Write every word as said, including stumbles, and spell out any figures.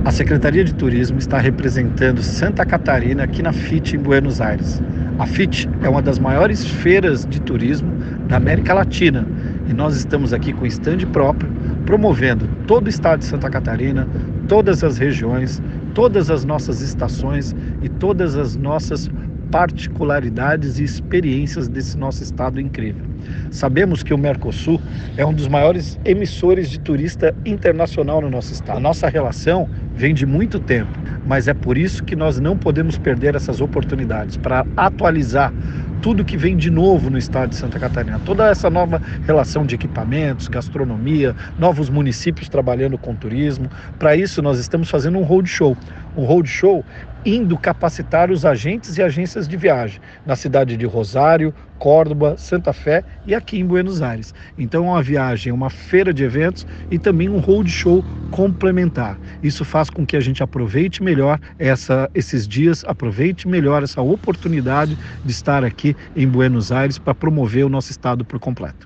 A Secretaria de Turismo está representando Santa Catarina aqui na FIT em Buenos Aires. A FIT é uma das maiores feiras de turismo da América Latina e nós estamos aqui com stand próprio, promovendo todo o estado de Santa Catarina, todas as regiões, todas as nossas estações e todas as nossas particularidades e experiências desse nosso estado incrível. Sabemos que o Mercosul é um dos maiores emissores de turista internacional no nosso estado. A nossa relação vem de muito tempo, mas é por isso que nós não podemos perder essas oportunidades para atualizar tudo que vem de novo no estado de Santa Catarina. Toda essa nova relação de equipamentos, gastronomia, novos municípios trabalhando com turismo. Para isso nós estamos fazendo um roadshow. Um roadshow indo capacitar os agentes e agências de viagem na cidade de Rosário, Córdoba, Santa Fé e aqui em Buenos Aires. Então é uma viagem, uma feira de eventos e também um roadshow complementar. Isso faz com que a gente aproveite melhor essa, esses dias, aproveite melhor essa oportunidade de estar aqui em Buenos Aires para promover o nosso estado por completo.